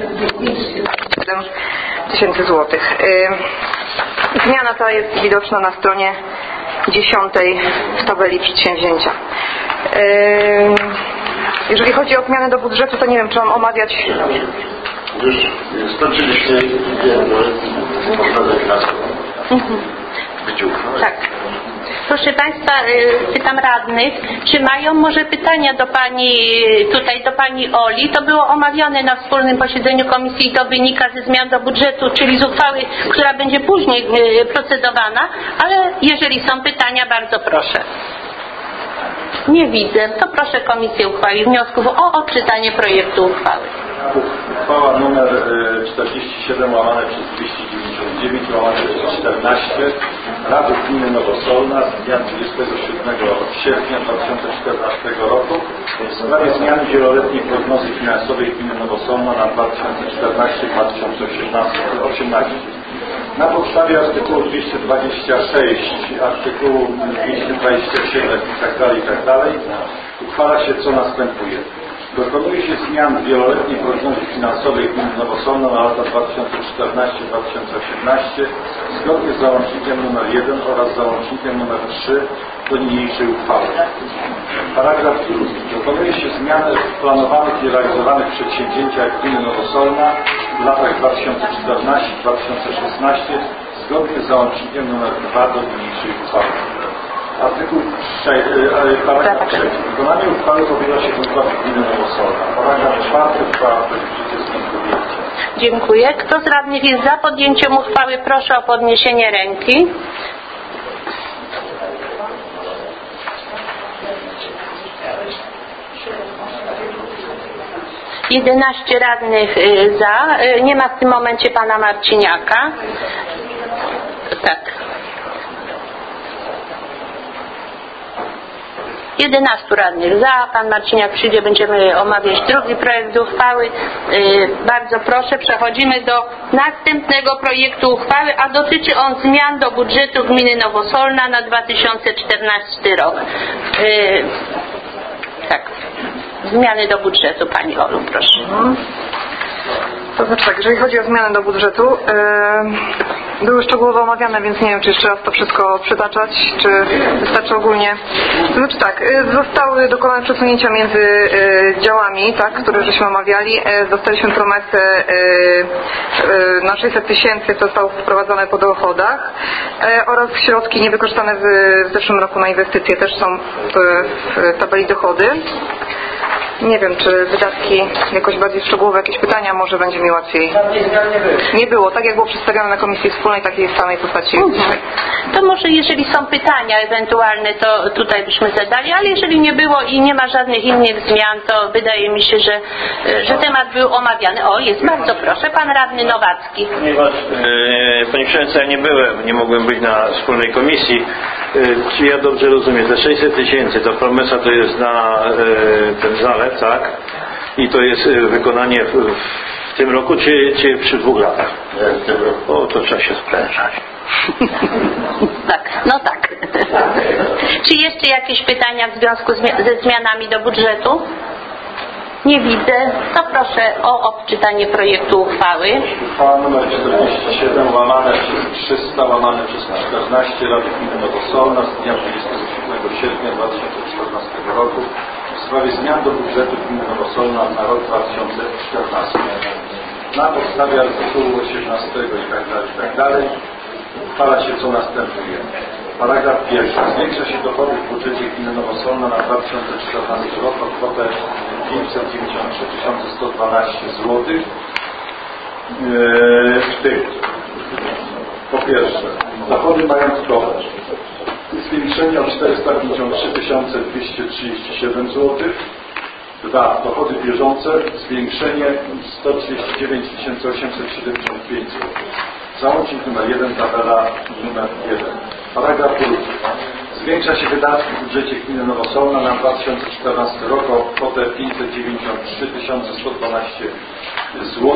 tysięcy złotych. Zmiana ta jest widoczna na stronie 10 w tabeli przedsięwzięcia. Jeżeli chodzi o zmiany do budżetu, to nie wiem, czy mam omawiać. Już skończyliśmy Tak. Proszę Państwa, pytam radnych, czy mają może pytania do pani Oli? To było omawiane na wspólnym posiedzeniu komisji i to wynika ze zmian do budżetu, czyli z uchwały, która będzie później procedowana, ale jeżeli są pytania, bardzo proszę. Nie widzę. To proszę Komisję Uchwały Wniosków o odczytanie projektu uchwały. Uchwała numer 47 łamane przez 299 łamane przez 14 Rady Gminy Nowosolna z dnia 27 sierpnia 2014 roku w sprawie zmiany wieloletniej prognozy finansowej Gminy Nowosolna na 2014-2018. Na podstawie artykułu 226, artykułu 227 itd. uchwala się co następuje. Dokonuje się zmian w wieloletniej prognozie finansowej Gminy Nowosolna na lata 2014-2018 zgodnie z załącznikiem nr 1 oraz załącznikiem nr 3 do niniejszej uchwały. Paragraf 2. Dokonuje się zmiany w planowanych i realizowanych przedsięwzięciach Gminy Nowosolna w latach 2014-2016 zgodnie z załącznikiem nr 2 do niniejszej uchwały. Artykuł 6, paragraf 3. Wykonanie uchwały powiela się w uchwale Gminy Nowosolna. Paragraf 4. Uchwała wchodzi w życie z dniem podjęcia. Dziękuję. Kto z radnych jest za podjęciem uchwały? Proszę o podniesienie ręki. Jedenaście radnych za. Nie ma w tym momencie pana Marciniaka. Tak. 11 radnych za. Pan Marciniak przyjdzie, będziemy omawiać drugi projekt uchwały. Bardzo proszę, przechodzimy do następnego projektu uchwały, a dotyczy on zmian do budżetu Gminy Nowosolna na 2014 rok. Tak. Zmiany do budżetu, Pani Olu, proszę. To znaczy tak, jeżeli chodzi o zmiany do budżetu, były szczegółowo omawiane, więc nie wiem, czy jeszcze raz to wszystko przytaczać, czy wystarczy ogólnie. To znaczy tak, zostały dokonane przesunięcia między działami, tak, które żeśmy omawiali. Dostaliśmy promesę na 600 tysięcy, to zostało wprowadzone po dochodach, oraz środki niewykorzystane w zeszłym roku na inwestycje też są w tabeli dochody. Nie wiem, czy wydatki jakoś bardziej szczegółowe, jakieś pytania, może będzie mi łatwiej. Nie było, tak jak było przedstawione na Komisji Wspólnej, takiej samej postaci. To może jeżeli są pytania ewentualne, to tutaj byśmy zadali, ale jeżeli nie było i nie ma żadnych innych zmian, to wydaje mi się, że temat był omawiany. O, jest, bardzo proszę, pan radny Nowacki. Ponieważ Pani Przewodnicząca, ja nie byłem, nie mogłem być na wspólnej komisji. Czy ja dobrze rozumiem, te 600 tysięcy, ta promesa to jest na ten zalew, tak? I to jest wykonanie w tym roku, czy przy 2 latach? W tym roku. O, to trzeba się sprężać. Tak, no tak. Czy jeszcze jakieś pytania w związku ze zmianami do budżetu? Nie widzę. To proszę o odczytanie projektu uchwały. Uchwała nr 47 łamane przez 300 łamane przez 14 Rady Gminy Nowosolna z dnia 27 sierpnia 2014 roku w sprawie zmian do budżetu Gminy Nowosolna na rok 2014. Na podstawie artykułu 18 itd. uchwala się co następuje. Paragraf 1. Zwiększa się dochody w budżecie Gminy Nowosolna na 2014 rok o kwotę 593 112 zł. W tym po pierwsze dochody majątkowe zwiększenie o 453 237 zł. 2. Dochody bieżące zwiększenie 139 875 zł. Załącznik numer 1, tabela numer 1. Paragraf 2. Zwiększa się wydatki w budżecie Gminy Nowosolna na 2014 rok o kwotę 593 112 zł.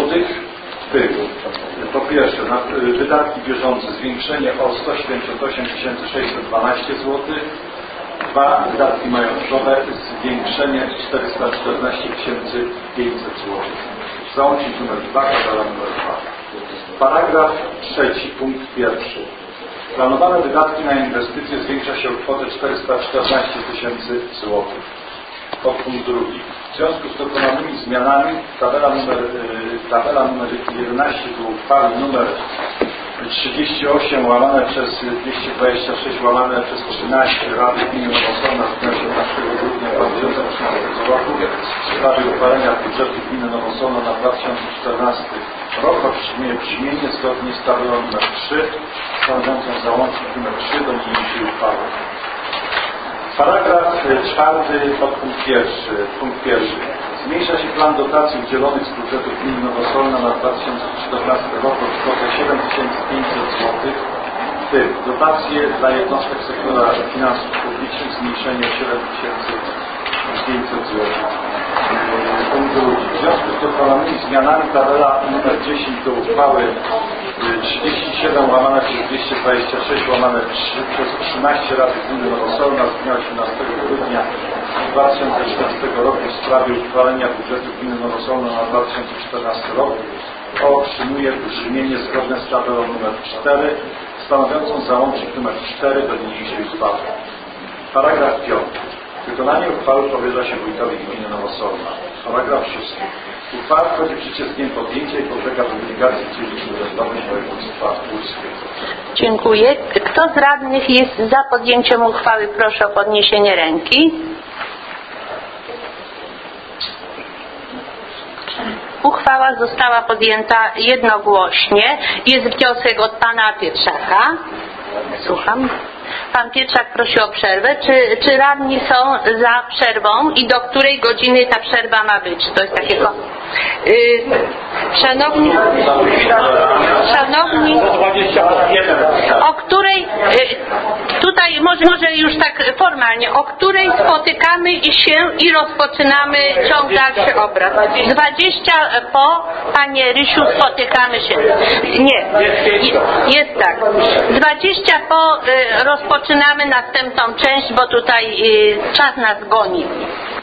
Po pierwsze, na wydatki bieżące zwiększenie o 178 612 zł. 2. Wydatki majątkowe zwiększenie 414 500 zł. Załącznik numer 2, tabela numer 2. Paragraf 3, punkt 1. Planowane wydatki na inwestycje zwiększa się o kwotę 414 000 złotych. Podpunkt 2. W związku z dokonanymi zmianami tabela numer 11 do uchwały numer 38 łamane przez 226 łamane przez 13 Rady Gminy Nowosolna z dnia 17 grudnia 2013 roku w sprawie uchwalenia budżetu Gminy Nowosolna na 2014 rok otrzymuje brzmienie zgodnie z tabelą numer 3 stanowiącą załącznik numer 3 do niniejszej uchwały. Paragraf 4, podpunkt 1. Punkt 1. Zmniejsza się plan dotacji udzielonych z budżetu Gminy Nowosolna na 2014 rok o kwotę 7500 zł, w tym dotacje dla jednostek sektora finansów publicznych zmniejszenie o 7500 zł. Punkt 2. W związku z dokonanymi zmianami tabela nr 10 do uchwały 37 łamane przez 226 łamane przez 13 Rady Gminy Nowosolna z dnia 18 grudnia 2014 roku w sprawie uchwalenia budżetu Gminy Nowosolna na 2014 rok otrzymuje brzmienie zgodne z tabelą nr 4 stanowiącą załącznik nr 4 do niniejszej uchwały. Paragraf 5. Wykonanie uchwały powierza się wójtowi Gminy Nowosolna. Paragraf 6. Uchwała wchodzi w życie z dniem podjęcia i podlega publikacji w Dzienniku Urzędowym Województwa Łódzkiego. Dziękuję. Kto z radnych jest za podjęciem uchwały? Proszę o podniesienie ręki. Uchwała została podjęta jednogłośnie. Jest wniosek od pana Pietrzaka. Słucham. Pan Pietrzak prosi o przerwę. Czy radni są za przerwą i do której godziny ta przerwa ma być? To jest takiego. Szanowni, o której tutaj może już tak formalnie, o której spotykamy się i rozpoczynamy ciąg dalszy obrad. 20 po, panie Rysiu, spotykamy się. Nie, jest tak. 20 po rozpoczynamy następną część, bo tutaj czas nas goni.